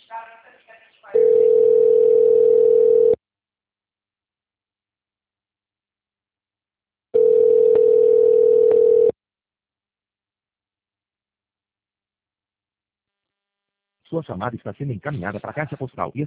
Sua chamada está sendo encaminhada para a caixa postal.